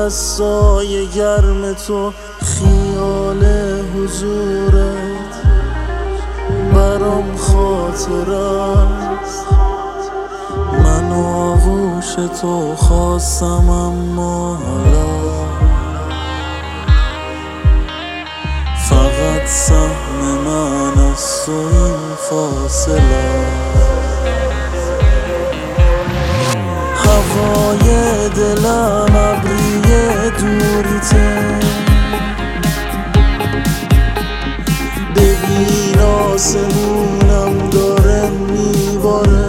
دستای گرم تو، خیال حضورت برام خاطر است. من آغوش تو خواستم اما حالا فقط سهم من است و این فاصله. هوای دلم ابری دوریته، ببین آسمونم داره میباره.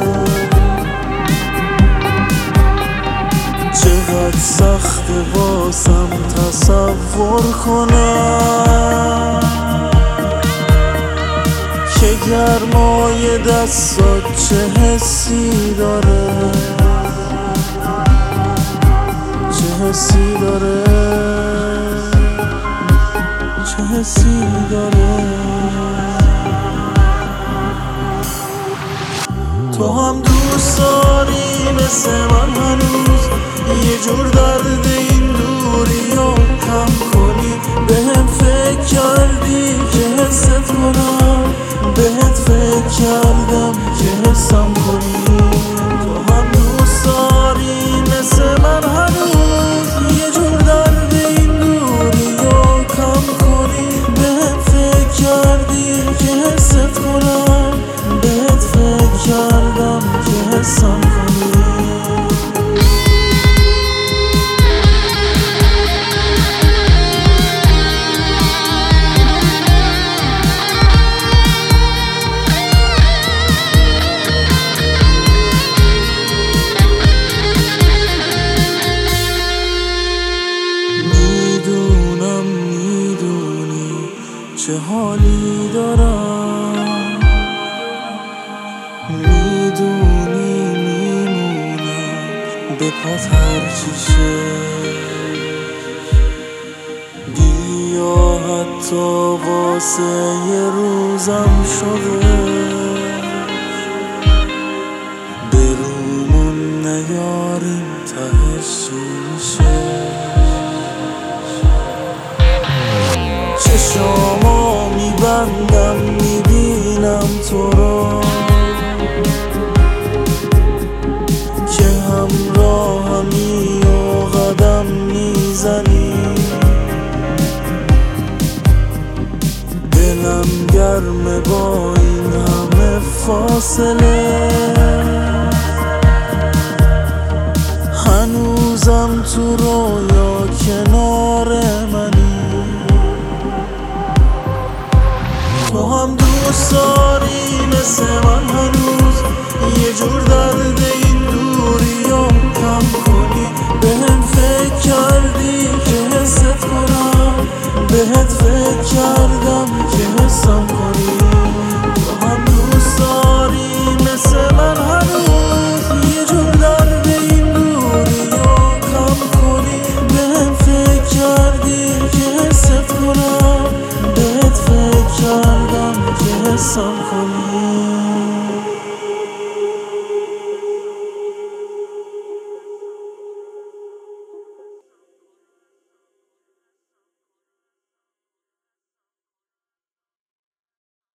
چقدر سخت واسم تصور کنم که گرمای دستات چه حسی داره، چه حسی داره، چه حسی داره. تو هم دوست داری مثل من هنوز یه جور درد این دوری رو کم کنی. بهم فکر کردی که حست کنم، بهت فکر کردم که حسم کنی. تو هم دوست داری مثل من هنوز یه جور درد این دوری رو کم کنی. بهم فکر کردی که حست کنم، بهت فکر کردم که حسم کنی. چه حالی دارم، میدونی میمونم به پات هرچی شه. بیا حتی واسه یه روزم شده برومون نیاریم تهش چی میشه. چشامو میبندم میبینم تو رو که همراهمی و قدم میزنی. دلم گرمه با این همه فاصله، هنوزم تو رویا کنار منی. تو هم دوست داری مثل من هنوز یه جور درد این دوری رو کم کنی. بهم فکر کردی که حست کنم، بهت فکر کردم که حسم کنی. تو هم دوست داری مثل من هنوز یه جور درد این دوری رو کم کنی. بهم فکر کردی که حست کنم، بهت فکر کردم که حسم کنی.